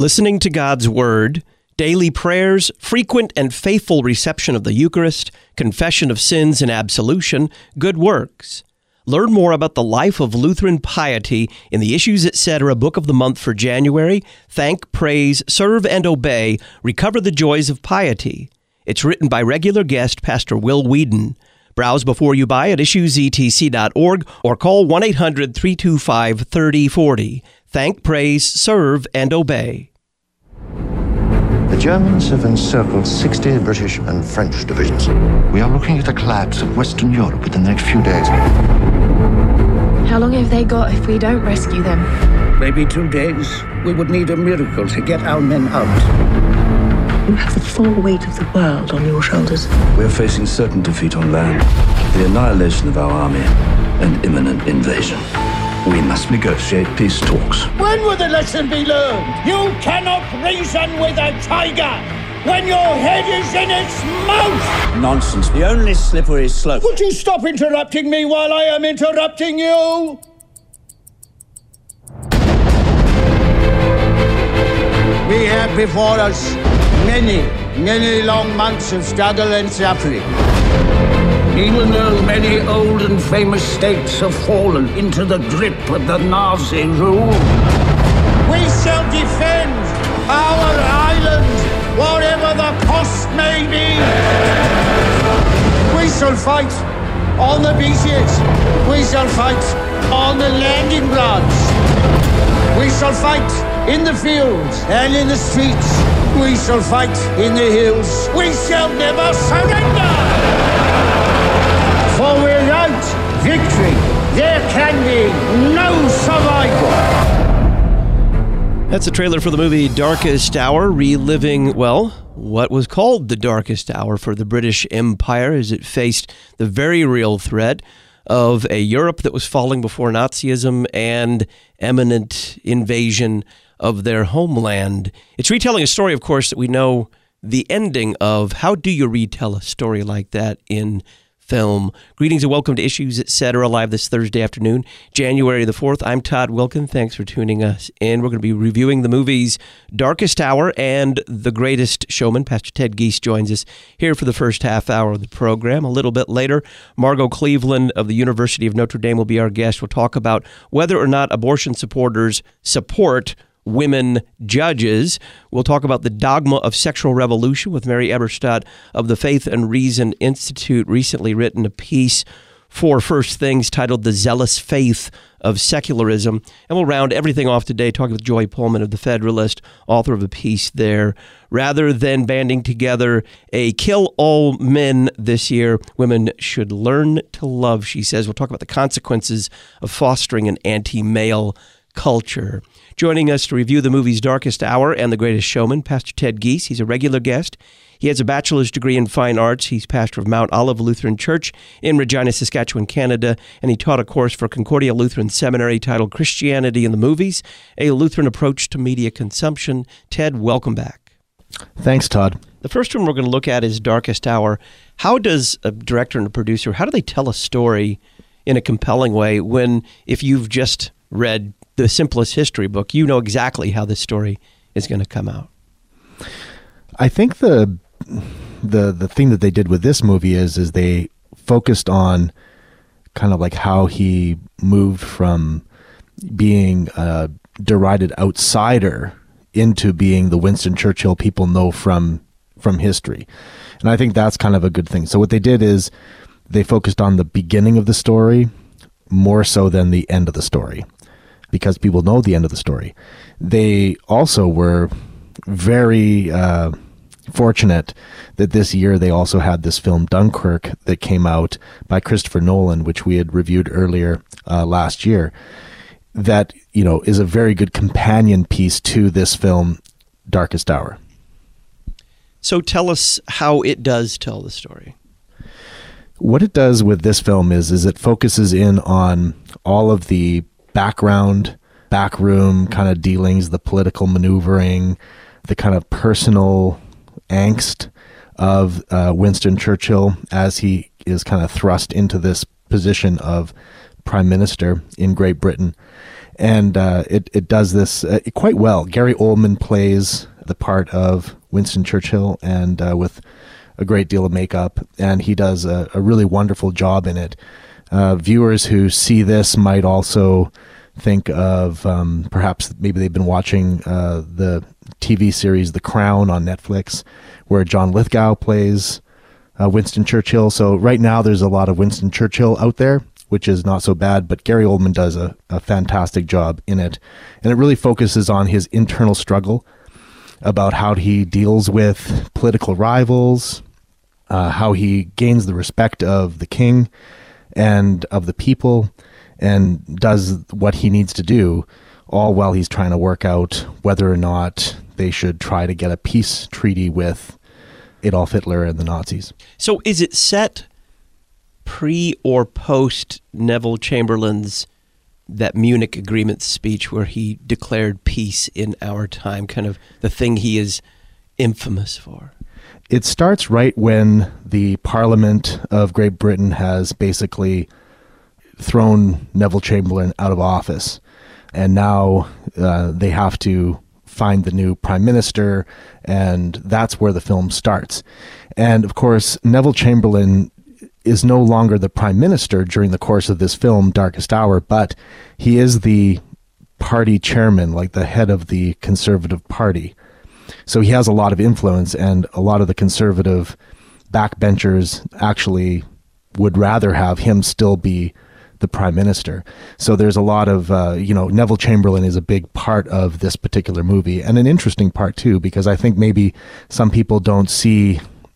Listening to God's Word, daily prayers, frequent and faithful reception of the Eucharist, confession of sins and absolution, good works. Learn more about the life of Lutheran piety in the Issues Etc. Book of the Month for January. Thank, praise, serve, and obey. Recover the joys of piety. It's written by regular guest Pastor Will Whedon. Browse before you buy at issuesetc.org or call 1-800-325-3040. Thank, praise, serve, and obey. The Germans have encircled 60 British and French divisions. We are looking at a collapse of Western Europe within the next few days. How long have they got if we don't rescue them? Maybe 2 days. We would need a miracle to get our men out. You have the full weight of the world on your shoulders. We're facing certain defeat on land, the annihilation of our army, and imminent invasion. We must negotiate peace talks. When will the lesson be learned? You cannot reason with a tiger when your head is in its mouth! Nonsense. The only slippery slope. Would you stop interrupting me while I am interrupting you? We have before us many long months of struggle and suffering. Even though many old and famous states have fallen into the grip of the Nazi rule, we shall defend our island, whatever the cost may be. We shall fight on the beaches. We shall fight on the landing grounds. We shall fight in the fields and in the streets. We shall fight in the hills. We shall never surrender. For without victory, there can be no survival. That's a trailer for the movie Darkest Hour, reliving, what was called the darkest hour for the British Empire as it faced the very real threat of a Europe that was falling before Nazism and imminent invasion of their homeland. It's retelling a story, of course, that we know the ending of. How do you retell a story like that in film? Greetings and welcome to Issues Etc. live this Thursday afternoon, January the 4th. I'm Todd Wilkin. Thanks for tuning us in. We're going to be reviewing the movies Darkest Hour and The Greatest Showman. Pastor Ted Giese joins us here for the first half hour of the program. A little bit later, Margot Cleveland of the University of Notre Dame will be our guest. We'll talk about whether or not abortion supporters support women judges. We'll talk about the dogma of sexual revolution with Mary Eberstadt of the Faith and Reason Institute, recently written a piece for First Things titled The Zealous Faith of Secularism. And we'll round everything off today talking with Joy Pullman of The Federalist, author of a piece there. Rather than banding together a kill all men this year, women should learn to love, she says. We'll talk about the consequences of fostering an anti-male culture. Joining us to review the movies Darkest Hour and The Greatest Showman, Pastor Ted Giese. He's a regular guest. He has a bachelor's degree in fine arts. He's pastor of Mount Olive Lutheran Church in Regina, Saskatchewan, Canada, and he taught a course for Concordia Lutheran Seminary titled Christianity in the Movies, a Lutheran Approach to Media Consumption. Ted, welcome back. Thanks, Todd. The first one we're going to look at is Darkest Hour. How does a director and a producer, how do they tell a story in a compelling way when, if you've just read the simplest history book, you know exactly how this story is going to come out? I think the thing that they did with this movie is they focused on kind of like how he moved from being a derided outsider into being the Winston Churchill people know from history. And I think that's kind of a good thing. So what they did is they focused on the beginning of the story more so than the end of the story, because people know the end of the story. They also were very fortunate that this year they also had this film Dunkirk that came out by Christopher Nolan, which we had reviewed earlier last year, that, you know, is a very good companion piece to this film Darkest Hour. So tell us how it does tell the story. What it does with this film is it focuses in on all of the background, backroom kind of dealings, the political maneuvering, the kind of personal angst of Winston Churchill as he is kind of thrust into this position of prime minister in Great Britain. And it does this quite well. Gary Oldman plays the part of Winston Churchill, and with a great deal of makeup, and he does a really wonderful job in it. Viewers who see this might also think of perhaps maybe they've been watching the TV series The Crown on Netflix, where John Lithgow plays Winston Churchill. So right now there's a lot of Winston Churchill out there, which is not so bad, but Gary Oldman does a fantastic job in it. And it really focuses on his internal struggle about how he deals with political rivals, how he gains the respect of the king and of the people, and does what he needs to do, all while he's trying to work out whether or not they should try to get a peace treaty with Adolf Hitler and the Nazis. So is it set pre or post Neville Chamberlain's that Munich Agreement speech where he declared peace in our time, kind of the thing he is infamous for? It starts right when the Parliament of Great Britain has basically thrown Neville Chamberlain out of office. And now they have to find the new prime minister, and that's where the film starts. And of course, Neville Chamberlain is no longer the prime minister during the course of this film, Darkest Hour, but he is the party chairman, like the head of the Conservative Party. So he has a lot of influence, and a lot of the conservative backbenchers actually would rather have him still be the prime minister. So there's a lot of, Neville Chamberlain is a big part of this particular movie, and an interesting part too, because I think maybe some people don't see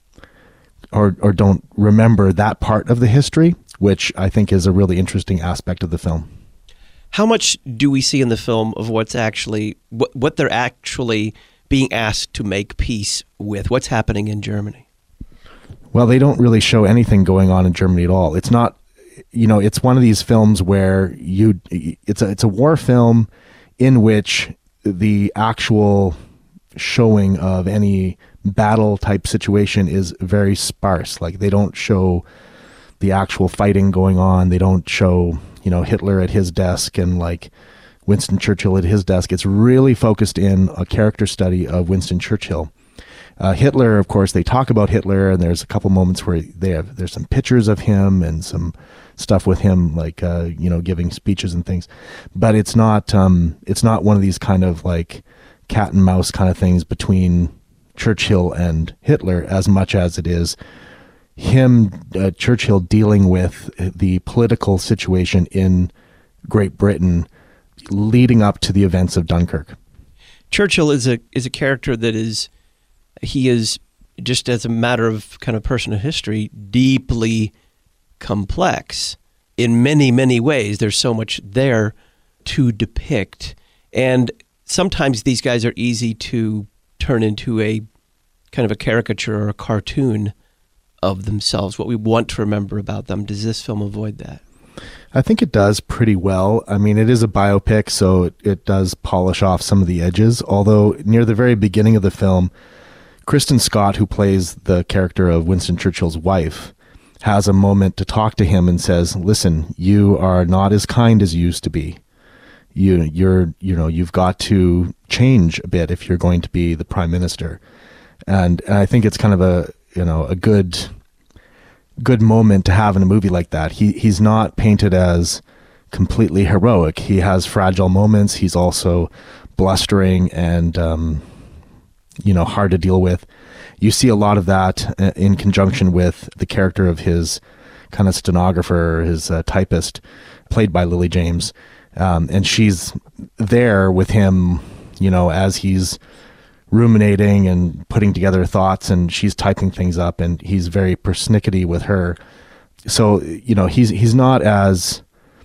or don't remember that part of the history, which I think is a really interesting aspect of the film. How much do we see in the film of what's actually, what they're actually being asked to make peace with? What's happening in Germany? Well, they don't really show anything going on in Germany at all. It's not, it's one of these films where it's a war film in which the actual showing of any battle type situation is very sparse. Like, they don't show the actual fighting going on. They don't show, Hitler at his desk and like Winston Churchill at his desk. It's really focused in a character study of Winston Churchill. Hitler, of course, they talk about Hitler, and there's a couple moments where there's some pictures of him and some stuff with him, like giving speeches and things. But it's not one of these kind of like cat and mouse kind of things between Churchill and Hitler, as much as it is him, Churchill, dealing with the political situation in Great Britain leading up to the events of Dunkirk. Churchill is a character that is just as a matter of kind of personal history, deeply complex in many, many ways. There's so much there to depict. And sometimes these guys are easy to turn into a kind of a caricature or a cartoon of themselves, what we want to remember about them. Does this film avoid that? I think it does pretty well. I mean, it is a biopic, so it does polish off some of the edges, although near the very beginning of the film, Kristen Scott, who plays the character of Winston Churchill's wife, has a moment to talk to him and says, listen, you are not as kind as you used to be. You've got to change a bit if you're going to be the prime minister. And I think it's kind of a good moment to have in a movie like that. He's not painted as completely heroic. He has fragile moments. He's also blustering and hard to deal with. You see a lot of that in conjunction with the character of his kind of stenographer, his typist, played by Lily James. And she's there with him, as he's ruminating and putting together thoughts, and she's typing things up, and he's very persnickety with her. So, he's not as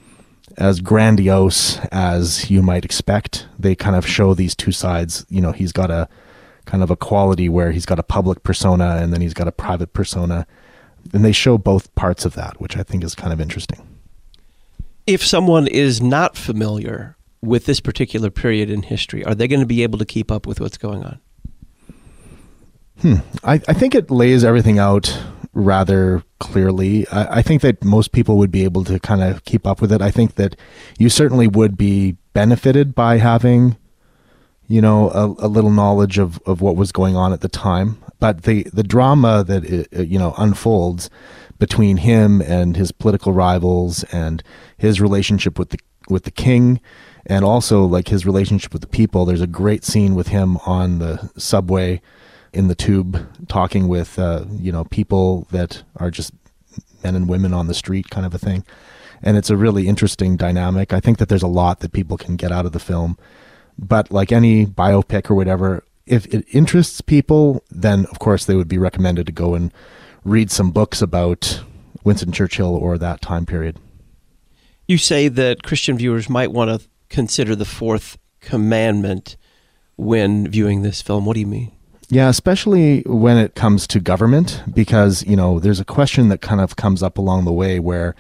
grandiose as you might expect. They kind of show these two sides. He's got a kind of a quality where he's got a public persona and then he's got a private persona. And they show both parts of that, which I think is kind of interesting. If someone is not familiar with this particular period in history, are they going to be able to keep up with what's going on? I think it lays everything out rather clearly. I think that most people would be able to kind of keep up with it. I think that you certainly would be benefited by having, you know, a little knowledge of what was going on at the time. But the drama that unfolds between him and his political rivals, and his relationship with the king, and also like his relationship with the people. There's a great scene with him on the subway in the tube talking with people that are just men and women on the street, kind of a thing. And it's a really interesting dynamic. I think that there's a lot that people can get out of the film. But like any biopic or whatever, if it interests people, then of course they would be recommended to go and read some books about Winston Churchill or that time period. You say that Christian viewers might want to consider the fourth commandment when viewing this film. What do you mean? Yeah, especially when it comes to government, because, you know, there's a question that kind of comes up along the way where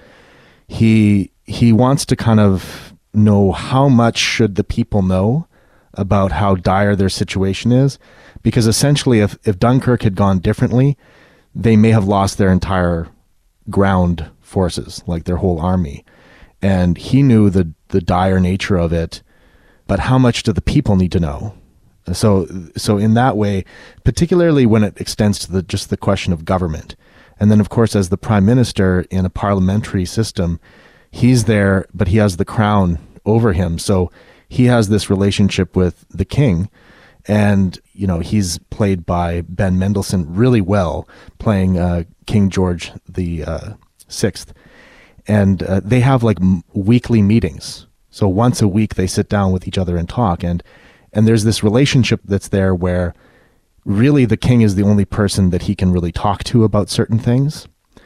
he wants to kind of know how much should the people know about how dire their situation is, because essentially if Dunkirk had gone differently, they may have lost their entire ground forces, like their whole army. And he knew the dire nature of it, but how much do the people need to know? So in that way, particularly when it extends to just the question of government. And then, of course, as the prime minister in a parliamentary system, he's there, but he has the crown over him. So he has this relationship with the king. And, you know, he's played by Ben Mendelsohn really well, playing King George the Sixth. And they have like weekly meetings. So once a week they sit down with each other and talk. And there's this relationship that's there where really the king is the only person that he can really talk to about certain things,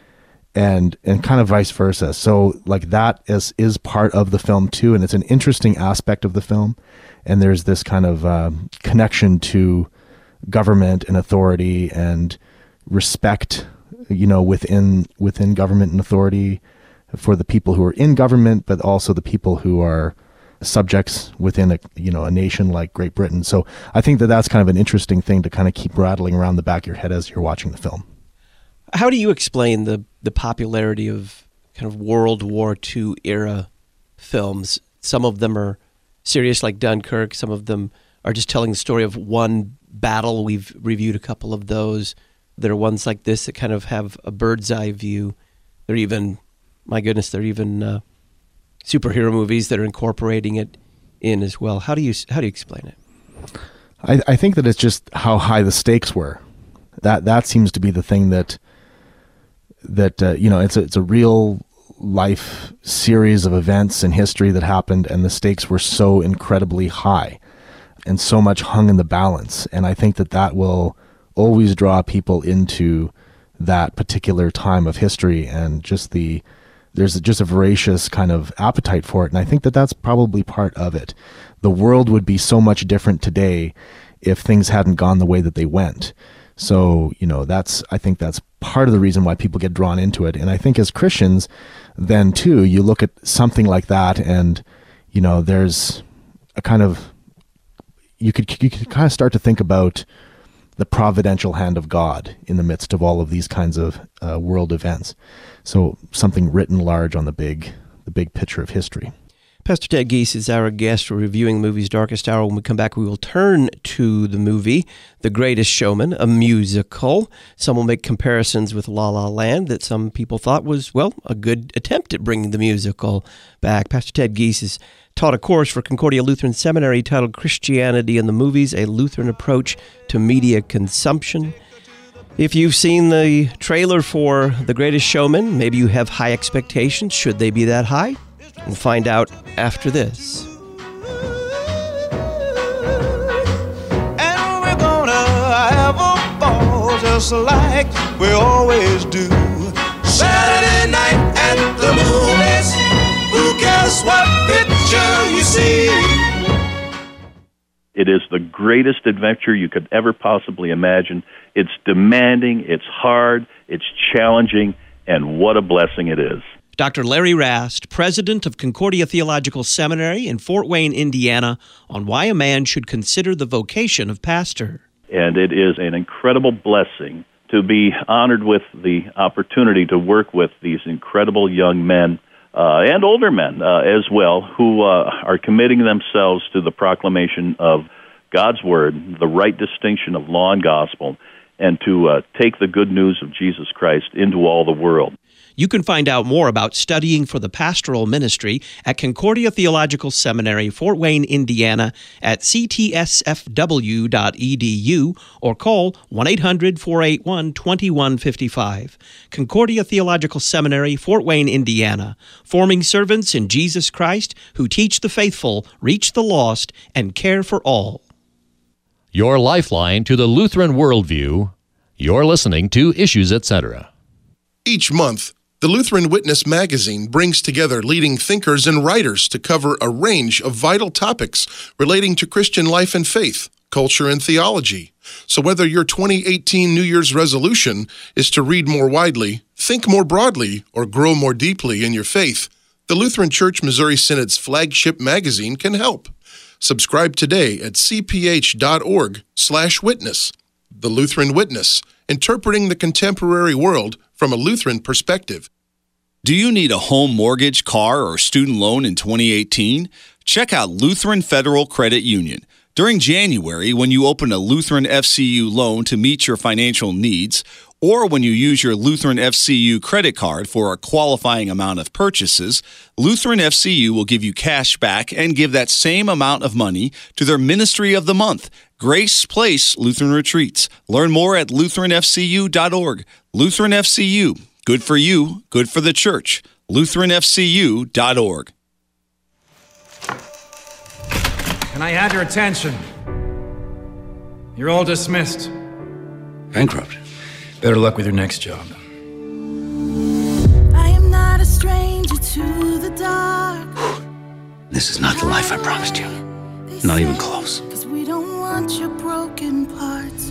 and kind of vice versa. So like that is part of the film too. And it's an interesting aspect of the film. And there's this kind of connection to government and authority and respect, you know, within government and authority for the people who are in government, but also the people who are subjects within a nation like Great Britain. So I think that that's kind of an interesting thing to kind of keep rattling around the back of your head as you're watching the film. How do you explain the popularity of kind of World War II era films? Some of them are serious, like Dunkirk. Some of them are just telling the story of one battle. We've reviewed a couple of those. There are ones like this that kind of have a bird's eye view. They're even, my goodness, they're even superhero movies that are incorporating it in as well. How do you explain it? I think that it's just how high the stakes were. That seems to be the thing that it's a real life series of events in history that happened, and the stakes were so incredibly high and so much hung in the balance. And I think that will always draw people into that particular time of history, and there's just a voracious kind of appetite for it. And I think that's probably part of it. The world would be so much different today if things hadn't gone the way that they went. So, you know, I think that's part of the reason why people get drawn into it. And I think as Christians, then too, you look at something like that, and, you know, there's a kind of, you could kind of start to think about the providential hand of God in the midst of all of these kinds of world events. So something written large on the big picture of history. Pastor Ted Giese is our guest. We're reviewing the movie's Darkest Hour. When we come back, we will turn to the movie The Greatest Showman, a musical. Some will make comparisons with La La Land that some people thought was, well, a good attempt at bringing the musical back. Pastor Ted Giese has taught a course for Concordia Lutheran Seminary titled Christianity in the Movies, a Lutheran Approach to Media Consumption. If you've seen the trailer for The Greatest Showman, maybe you have high expectations. Should they be that high? We'll find out after this. And we're gonna have a ball just like we always do. Saturday night at the movies. Who cares what picture you see? It is the greatest adventure you could ever possibly imagine. It's demanding, it's hard, it's challenging, and what a blessing it is. Dr. Larry Rast, president of Concordia Theological Seminary in Fort Wayne, Indiana, on why a man should consider the vocation of pastor. And it is an incredible blessing to be honored with the opportunity to work with these incredible young men and older men as well, who are committing themselves to the proclamation of God's Word, the right distinction of law and gospel, and to take the good news of Jesus Christ into all the world. You can find out more about studying for the pastoral ministry at Concordia Theological Seminary, Fort Wayne, Indiana, at ctsfw.edu or call 1-800-481-2155. Concordia Theological Seminary, Fort Wayne, Indiana, forming servants in Jesus Christ who teach the faithful, reach the lost, and care for all. Your lifeline to the Lutheran worldview. You're listening to Issues Etc. Each month, the Lutheran Witness magazine brings together leading thinkers and writers to cover a range of vital topics relating to Christian life and faith, culture and theology. So whether your 2018 New Year's resolution is to read more widely, think more broadly, or grow more deeply in your faith, the Lutheran Church Missouri Synod's flagship magazine can help. Subscribe today at cph.org/witness. The Lutheran Witness, interpreting the contemporary world from a Lutheran perspective. Do you need a home mortgage, car, or student loan in 2018? Check out Lutheran Federal Credit Union. During January, when you open a Lutheran FCU loan to meet your financial needs, or when you use your Lutheran FCU credit card for a qualifying amount of purchases, Lutheran FCU will give you cash back and give that same amount of money to their Ministry of the Month, Grace Place Lutheran Retreats. Learn more at lutheranfcu.org. Lutheran FCU, good for you, good for the church. lutheranfcu.org. Can I have your attention? You're all dismissed. Bankrupt. Better luck with your next job. I am not a stranger to the dark. This is not the life I promised you. Not even close. 'Cause we don't want your broken parts.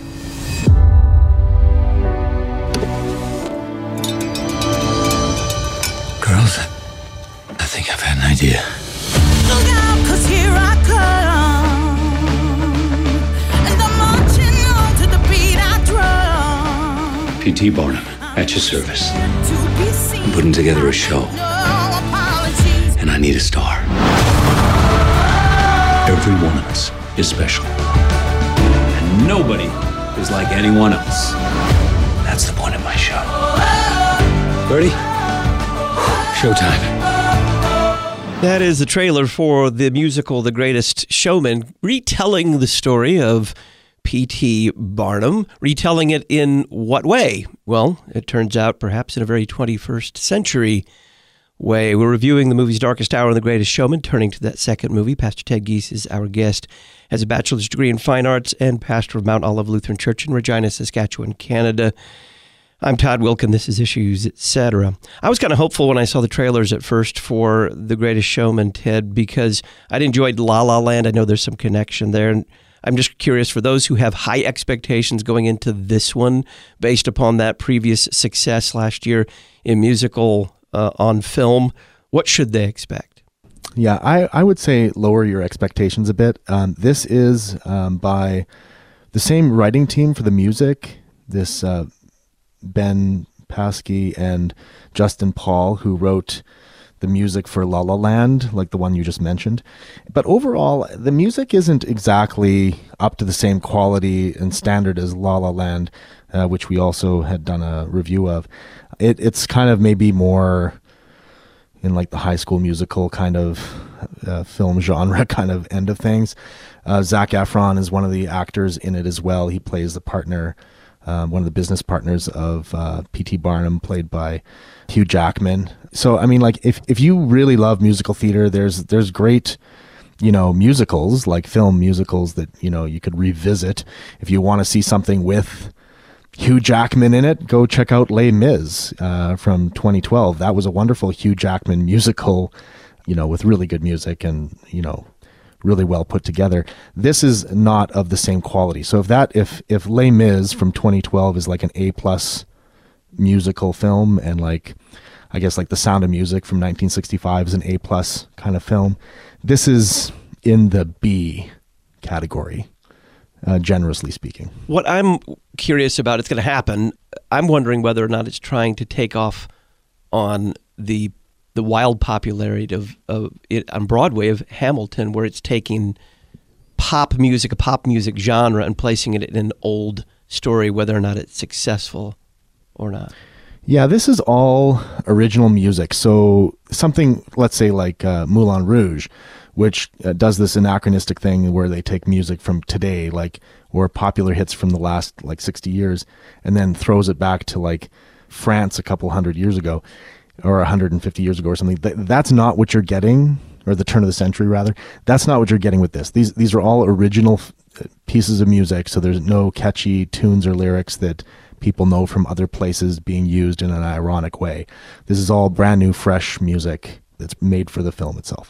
Girls, I think I've had an idea. Look out, 'cause here I come. And I'm marching on to the beat I drum. P.T. Barnum, at your service. I'm putting together a show. And I need a star. Every one of us is special. And nobody is like anyone else. That's the point of my show. Ready? Showtime. That is the trailer for the musical The Greatest Showman, retelling the story of P.T. Barnum. Retelling it in what way? Well, it turns out perhaps in a very 21st century way. We're reviewing the movie's Darkest Hour and The Greatest Showman. Turning to that second movie, Pastor Ted Giese is our guest. Has a bachelor's degree in fine arts and pastor of Mount Olive Lutheran Church in Regina, Saskatchewan, Canada. I'm Todd Wilkin. This is Issues, Etc. I was kind of hopeful when I saw the trailers at first for The Greatest Showman, Ted, because I'd enjoyed La La Land. I know there's some connection there. And I'm just curious, for those who have high expectations going into this one based upon that previous success last year in musical on film, what should they expect? Yeah, I would say lower your expectations a bit. This is by the same writing team for the music, this Ben Paskey and Justin Paul, who wrote the music for La La Land, like the one you just mentioned. But overall, the music isn't exactly up to the same quality and standard as La La Land, which we also had done a review of. It's kind of maybe more in like the High School Musical kind of film genre kind of end of things. Zac Efron is one of the actors in it as well. He plays the partner, one of the business partners of P.T. Barnum, played by Hugh Jackman. So, I mean, like, if you really love musical theater, there's great, musicals, like film musicals that, you could revisit. If you want to see something with Hugh Jackman in it, go check out Les Mis from 2012. That was a wonderful Hugh Jackman musical, with really good music and, really well put together. This is not of the same quality. So if Les Mis from 2012 is like an A+ musical film, and like, I guess like The Sound of Music from 1965 is an A+ kind of film, this is in the B category. generously speaking. What I'm curious about, it's going to happen. I'm wondering whether or not it's trying to take off on the wild popularity of it on Broadway of Hamilton, where it's taking a pop music genre, and placing it in an old story, whether or not it's successful or not. Yeah, this is all original music. So something, let's say like Moulin Rouge, which does this anachronistic thing where they take music from today, like, or popular hits from the last like 60 years, and then throws it back to like France a couple hundred years ago, or 150 years ago or something. That's not what you're getting, or the turn of the century rather. That's not what you're getting with this. These are all original pieces of music, so there's no catchy tunes or lyrics that people know from other places being used in an ironic way. This is all brand new, fresh music that's made for the film itself.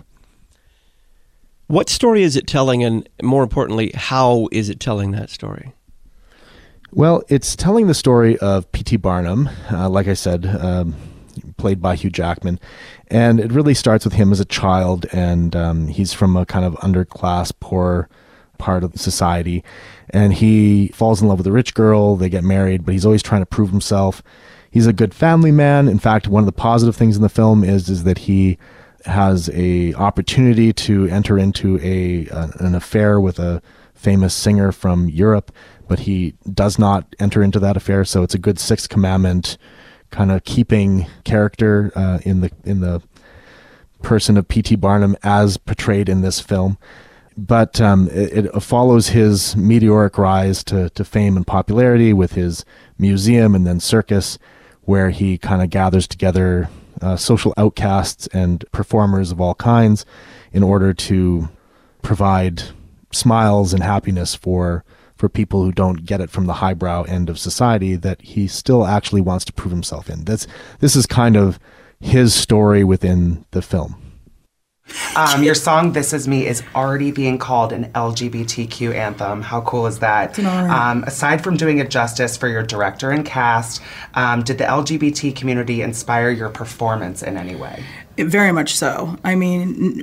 What story is it telling, and more importantly, how is it telling that story? Well, it's telling the story of P.T. Barnum, like I said, played by Hugh Jackman, and it really starts with him as a child, and he's from a kind of underclass, poor part of society, and he falls in love with a rich girl. They get married, but he's always trying to prove himself. He's a good family man. In fact, one of the positive things in the film is that he has a opportunity to enter into an affair with a famous singer from Europe, but he does not enter into that affair. So it's a good Sixth Commandment kind of keeping character in the person of P.T. Barnum as portrayed in this film. But it follows his meteoric rise to fame and popularity with his museum and then circus, where he kind of gathers together social outcasts and performers of all kinds in order to provide smiles and happiness for people who don't get it from the highbrow end of society that he still actually wants to prove himself in. This is kind of his story within the film. Your song "This Is Me" is already being called an LGBTQ anthem. How cool is that? It's an honor. Aside from doing it justice for your director and cast, did the LGBT community inspire your performance in any way? Very much so. I mean,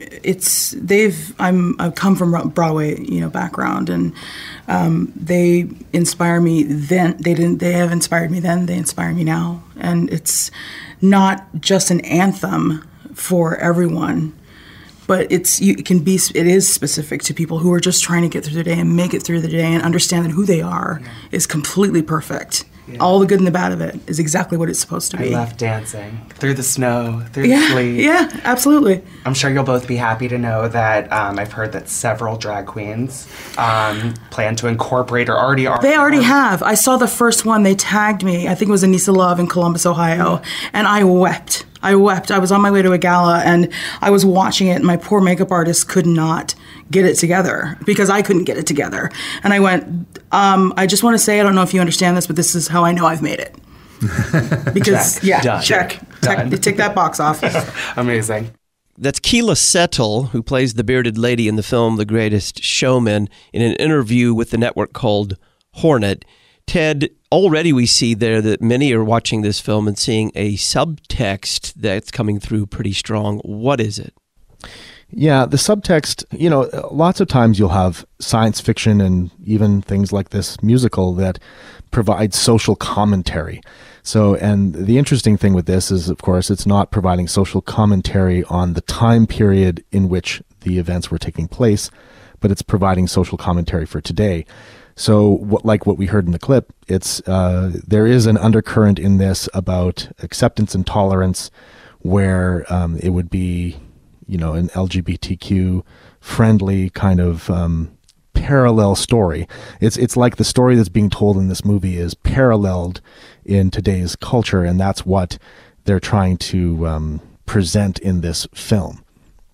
I've come from a Broadway, background, and they inspire me then. They have inspired me then. They inspire me now, and it's not just an anthem for everyone. But it is specific to people who are just trying to get through the day and make it through the day and understand that who they are is completely perfect. Yeah. All the good and the bad of it is exactly what it's supposed to be. I love dancing through the snow, through the sleet. Yeah, absolutely. I'm sure you'll both be happy to know that I've heard that several drag queens plan to incorporate or already are. They already have. I saw the first one. They tagged me. I think it was Anissa Love in Columbus, Ohio, and I wept. I was on my way to a gala, and I was watching it, and my poor makeup artist could not get it together because I couldn't get it together. And I went, I just want to say, I don't know if you understand this, but this is how I know I've made it. Because, check. Take that box off. Amazing. That's Keila Settle, who plays the bearded lady in the film The Greatest Showman, in an interview with the network called Hornet. Ted, already we see there that many are watching this film and seeing a subtext that's coming through pretty strong. What is it? Yeah, the subtext, lots of times you'll have science fiction and even things like this musical that provide social commentary. So, and the interesting thing with this is, of course, it's not providing social commentary on the time period in which the events were taking place, but it's providing social commentary for today. So like what we heard in the clip, it's there is an undercurrent in this about acceptance and tolerance where it would be, an LGBTQ friendly kind of parallel story. It's like the story that's being told in this movie is paralleled in today's culture, and that's what they're trying to present in this film.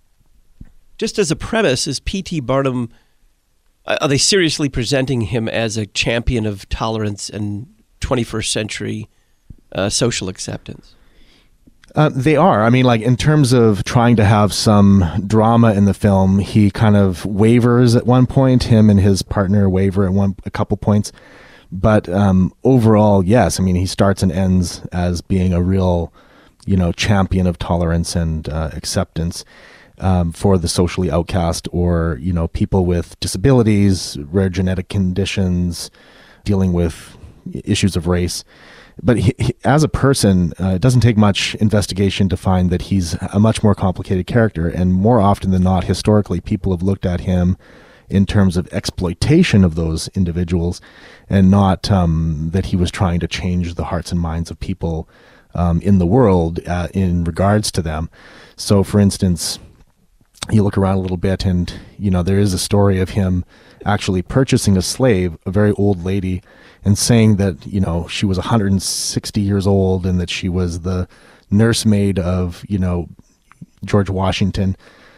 Just as a premise, is P.T. Barnum... Are they seriously presenting him as a champion of tolerance and 21st century social acceptance? They are. I mean, like in terms of trying to have some drama in the film, he kind of wavers at one point. Him and his partner waver at a couple points. But overall, yes. I mean, he starts and ends as being a real, champion of tolerance and acceptance. for the socially outcast, or, you know, people with disabilities, rare genetic conditions, dealing with issues of race. But he, as a person, it doesn't take much investigation to find that he's a much more complicated character. And more often than not, historically, people have looked at him in terms of exploitation of those individuals, and not that he was trying to change the hearts and minds of people in the world in regards to them. So, for instance, you look around a little bit and, you know, there is a story of him actually purchasing a slave, a very old lady, and saying that, you know, she was 160 years old and that she was the nursemaid of, you know, George Washington.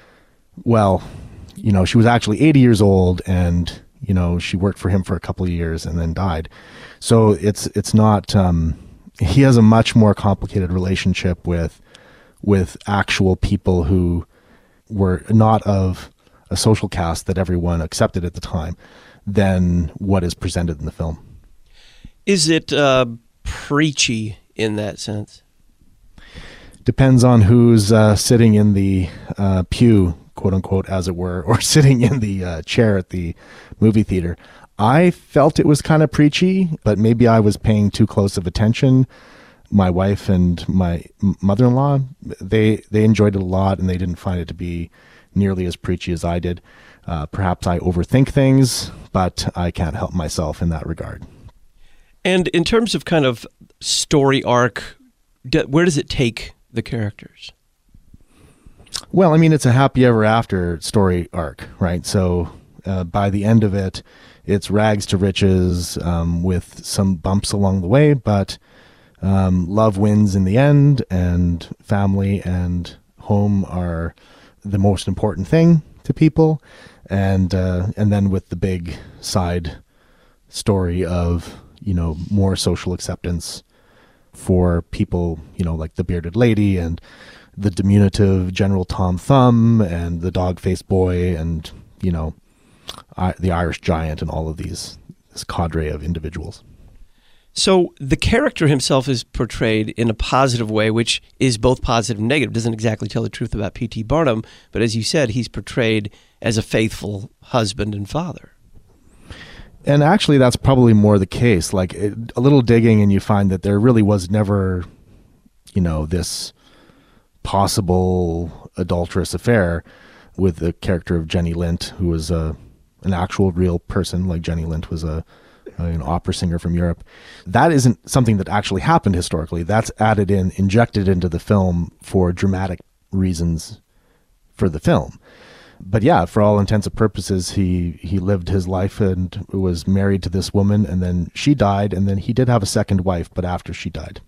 Well, you know, she was actually 80 years old, and, you know, she worked for him for a couple of years and then died. So it's not, he has a much more complicated relationship with actual people who were not of a social caste that everyone accepted at the time than what is presented in the film. Is it preachy in that sense? Depends on who's sitting in the pew, quote unquote, as it were, or sitting in the chair at the movie theater. I felt it was kind of preachy, but maybe I was paying too close of attention. My wife and my mother-in-law, they enjoyed it a lot, and they didn't find it to be nearly as preachy as I did. Perhaps I overthink things, but I can't help myself in that regard. And in terms of kind of story arc, where does it take the characters? Well, I mean, it's a happy ever after story arc, right? So by the end of it, it's rags to riches with some bumps along the way, but love wins in the end, and family and home are the most important thing to people. And then with the big side story of, you know, more social acceptance for people, you know, like the bearded lady and the diminutive General Tom Thumb and the dog-faced boy and, you know, the Irish giant and all of this cadre of individuals. So the character himself is portrayed in a positive way, which is both positive and negative. Doesn't exactly tell the truth about P.T. Barnum, but as you said, he's portrayed as a faithful husband and father. And actually, that's probably more the case. Like a little digging, and you find that there really was never, you know, this possible adulterous affair with the character of Jenny Lind, who was an actual real person. Like Jenny Lind was an opera singer from Europe. That isn't something that actually happened historically. That's injected into the film for dramatic reasons for the film. But yeah, for all intents and purposes, he lived his life and was married to this woman, and then she died, and then he did have a second wife, but after she died.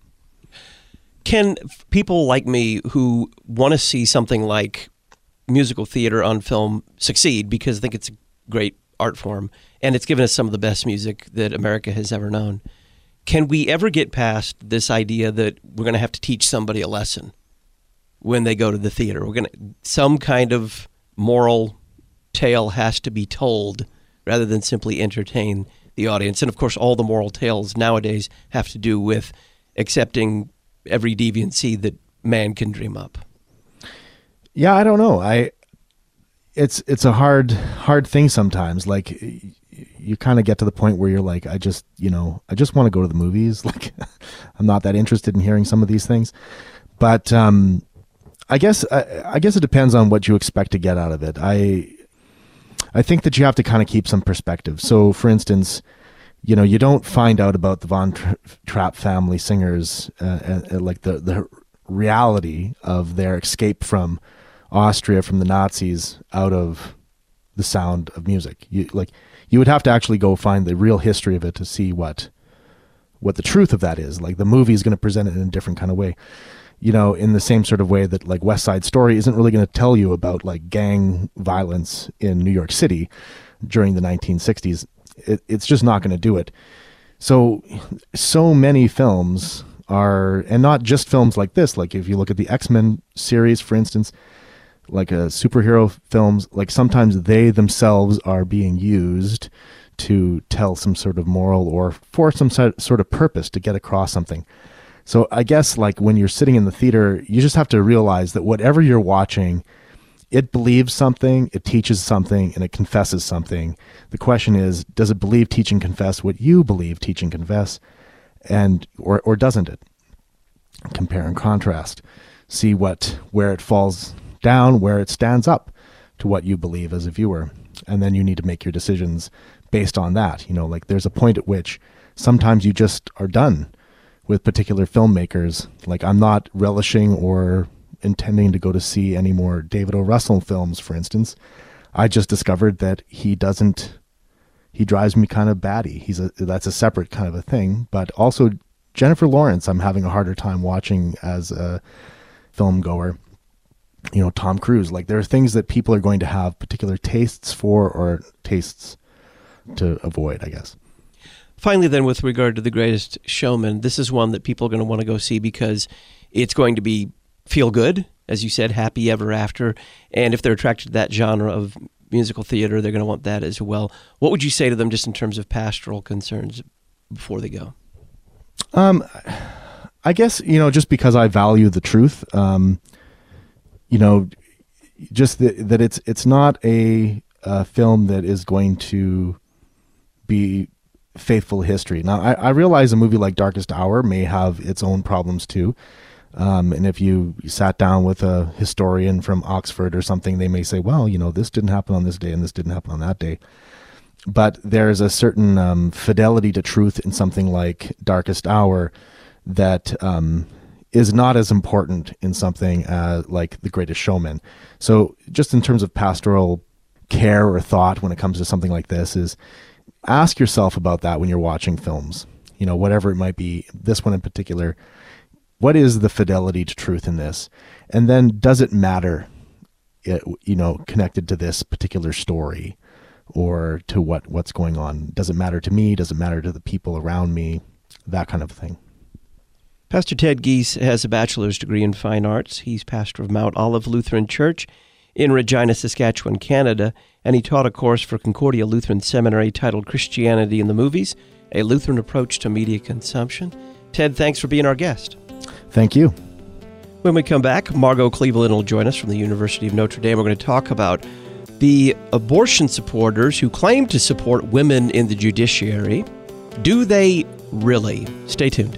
Can people like me who want to see something like musical theater on film succeed, because I think it's a great art form, and it's given us some of the best music that America has ever known, can we ever get past this idea that we're going to have to teach somebody a lesson when they go to the theater? Some kind of moral tale has to be told rather than simply entertain the audience. And of course, all the moral tales nowadays have to do with accepting every deviancy that man can dream up. Yeah, I don't know. It's a hard thing sometimes. Like, you kind of get to the point where you're like, I just want to go to the movies. Like, I'm not that interested in hearing some of these things. But I guess it depends on what you expect to get out of it. I think that you have to kind of keep some perspective. So, for instance, you know, you don't find out about the Von Trapp family singers, like the reality of their escape from Austria, from the Nazis, out of the sound of music. You would have to actually go find the real history of it to see what the truth of that is. Like, the movie is going to present it in a different kind of way. You know, in the same sort of way that, like, West Side Story isn't really going to tell you about, like, gang violence in New York City during the 1960s. It's just not going to do it. So many films are, and not just films like this, like if you look at the X-Men series, for instance, like superhero films, like sometimes they themselves are being used to tell some sort of moral or for some sort of purpose to get across something. So I guess, like, when you're sitting in the theater, you just have to realize that whatever you're watching it believes something, it teaches something, and it confesses something. The question is, does it believe, teach, and confess what you believe, teach, and confess, or doesn't it? Compare and contrast. See where it falls down, where it stands up to what you believe as a viewer. And then you need to make your decisions based on that. Like there's a point at which sometimes you just are done with particular filmmakers. Like I'm not relishing or intending to go to see any more David O. Russell films, for instance. I just discovered that he drives me kind of batty. That's a separate kind of a thing. But also Jennifer Lawrence, I'm having a harder time watching as a film goer. Tom Cruise, like there are things that people are going to have particular tastes for or tastes to avoid, I guess. Finally, then, with regard to The Greatest Showman, this is one that people are going to want to go see because it's going to be feel good, as you said, happy ever after. And if they're attracted to that genre of musical theater, they're going to want that as well. What would you say to them just in terms of pastoral concerns before they go? I guess, just because I value the truth, just that it's not a film that is going to be faithful history. Now, I realize a movie like Darkest Hour may have its own problems too. And if you sat down with a historian from Oxford or something, they may say, well, this didn't happen on this day and this didn't happen on that day. But there's a certain fidelity to truth in something like Darkest Hour that is not as important in something like The Greatest Showman. So just in terms of pastoral care or thought when it comes to something like this is ask yourself about that when you're watching films, whatever it might be, this one in particular. What is the fidelity to truth in this? And then does it matter, connected to this particular story or to what's going on? Does it matter to me? Does it matter to the people around me? That kind of thing. Pastor Ted Gies has a bachelor's degree in fine arts. He's pastor of Mount Olive Lutheran Church in Regina, Saskatchewan, Canada, and he taught a course for Concordia Lutheran Seminary titled Christianity in the Movies, a Lutheran Approach to Media Consumption. Ted, thanks for being our guest. Thank you. When we come back, Margot Cleveland will join us from the University of Notre Dame. We're going to talk about the abortion supporters who claim to support women in the judiciary. Do they really? Stay tuned.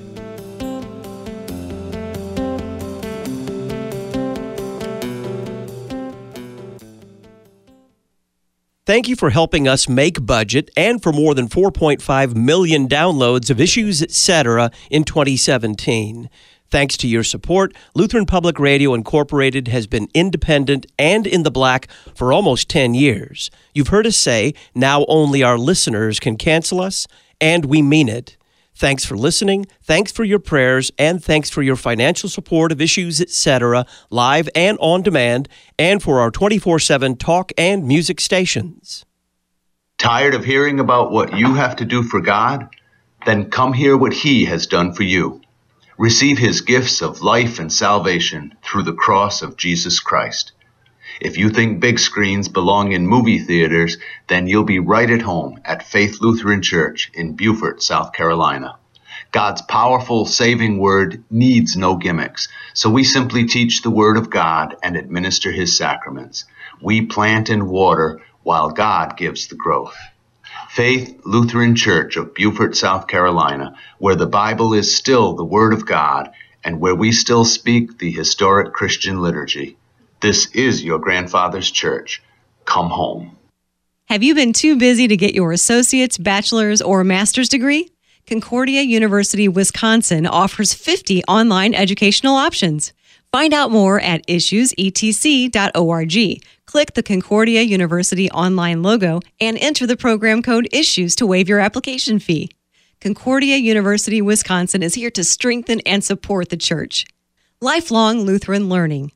Thank you for helping us make budget and for more than 4.5 million downloads of Issues, Etc. in 2017. Thanks to your support, Lutheran Public Radio Incorporated has been independent and in the black for almost 10 years. You've heard us say, now only our listeners can cancel us, and we mean it. Thanks for listening, thanks for your prayers, and thanks for your financial support of Issues, Etc., live and on demand, and for our 24/7 talk and music stations. Tired of hearing about what you have to do for God? Then come hear what He has done for you. Receive His gifts of life and salvation through the cross of Jesus Christ. If you think big screens belong in movie theaters, then you'll be right at home at Faith Lutheran Church in Beaufort, South Carolina. God's powerful, saving word needs no gimmicks, so we simply teach the Word of God and administer His sacraments. We plant and water while God gives the growth. Faith Lutheran Church of Beaufort, South Carolina, where the Bible is still the Word of God and where we still speak the historic Christian liturgy. This is your grandfather's church. Come home. Have you been too busy to get your associate's, bachelor's, or master's degree? Concordia University, Wisconsin offers 50 online educational options. Find out more at issuesetc.org. Click the Concordia University online logo and enter the program code ISSUES to waive your application fee. Concordia University, Wisconsin is here to strengthen and support the church. Lifelong Lutheran learning.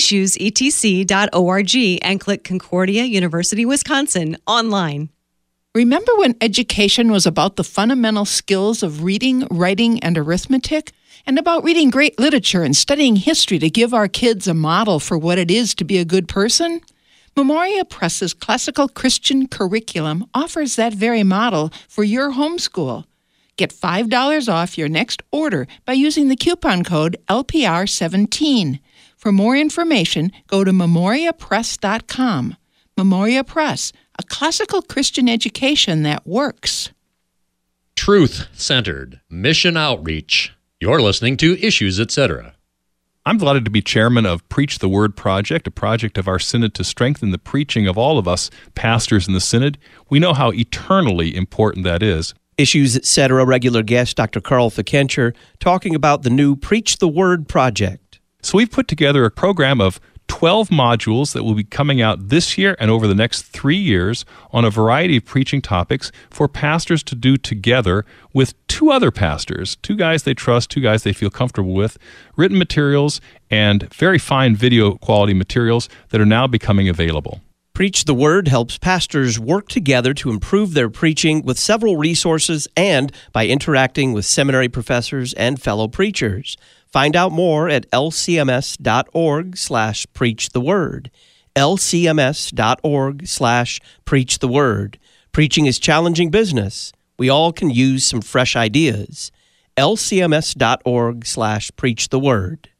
issuesetc.org and click Concordia University, Wisconsin online. Remember when education was about the fundamental skills of reading, writing, and arithmetic? And about reading great literature and studying history to give our kids a model for what it is to be a good person? Memoria Press's Classical Christian Curriculum offers that very model for your homeschool. Get $5 off your next order by using the coupon code LPR17. For more information, go to memoriapress.com. Memoria Press, a classical Christian education that works. Truth-centered, mission outreach. You're listening to Issues, Etc. I'm delighted to be chairman of Preach the Word Project, a project of our synod to strengthen the preaching of all of us pastors in the synod. We know how eternally important that is. Issues, Etc. regular guest Dr. Carl Fikencher talking about the new Preach the Word Project. So we've put together a program of 12 modules that will be coming out this year and over the next 3 years on a variety of preaching topics for pastors to do together with 2 other pastors, 2 guys they trust, 2 guys they feel comfortable with, written materials and very fine video quality materials that are now becoming available. Preach the Word helps pastors work together to improve their preaching with several resources and by interacting with seminary professors and fellow preachers. Find out more at lcms.org/preachtheword. lcms.org/preachtheword. Preaching is challenging business. We all can use some fresh ideas. lcms.org/preachtheword.